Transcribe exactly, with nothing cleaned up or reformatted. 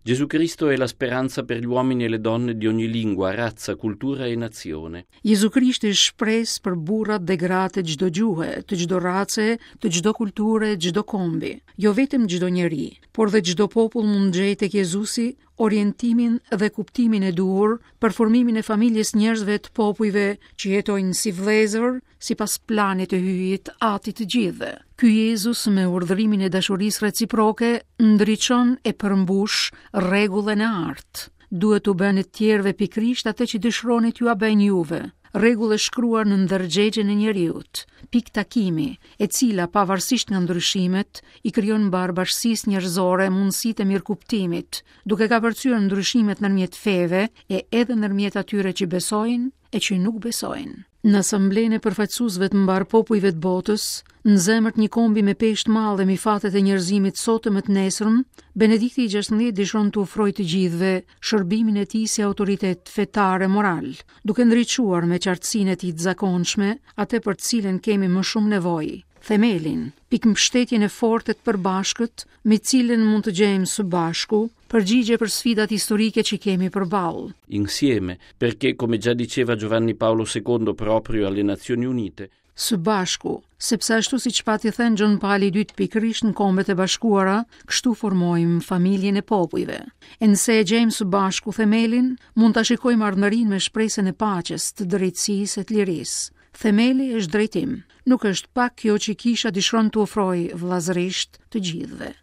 Gesù Cristo è la speranza per gli uomini e le donne di ogni lingua, razza, cultura e nazione. Jezu Krisht është shpresë për burrat dhe gratë të çdo gjuhe, të çdo race, të çdo kulture, çdo kombi. Jo vetëm çdo njeri, por dhe çdo popull mund gjejë tek Jezusi orientimin dhe kuptimin e duhur për formimin e familjes njerëzve të popujve që jetojnë si vëllezër, sipas planit të hyjit atit të gjithëve. Ky Jezus me urdhërimin e dashurisë reciproke ndriçon e përmbush rregullën e artë. Duhet u bëni të tjerëve pikrisht atë që dëshironi t'ju a bëjnë juve. Rregull e shkruar në ndërgjegjen e njeriut, pikë takimi, e cila pavarësisht nga ndryshimet i krijon barbashësisë njerëzore mundësitë e mirëkuptimit, duke ka përcyer ndryshimet ndërmjet feve e edhe ndërmjet atyre që besojnë e që nuk besojnë. Në asamblenë e përfaqësuesve të mbar popujve të botës, në zemër të një kombi me peshë madhe mi fatet e njerëzimit sotëm e të nesërm, Benedikti i gjashtëdhjetë dëshiron të ofrojë të gjithëve shërbimin e tij si autoritet fetar e moral, duke ndriçuar me qartësinë e tij të zakonshme atë për të cilën kemi më shumë nevojë. Themelin, pikëmbështetjen e fortë të përbashkët, me cilën mund të gjejmë së bashku përgjigje për sfidat historike që kemi përballë. Insieme, perché come già diceva Giovanni Paolo secondo proprio alle Nazioni Unite, së bashku, sepse ashtu siç pati thënë John Paul i dytë pikërisht në Kombet e Bashkuara, kështu formojmë familjen e popujve. E nëse e gjejmë së bashku themelin, mund ta shikojmë ardhmërinë me shpresën e paqes, të drejtësisë e të lirisë. Themeli është drejtim. Nuk është pak kjo që kisha dëshiron të ofrojë vëllazërisht të gjithëve.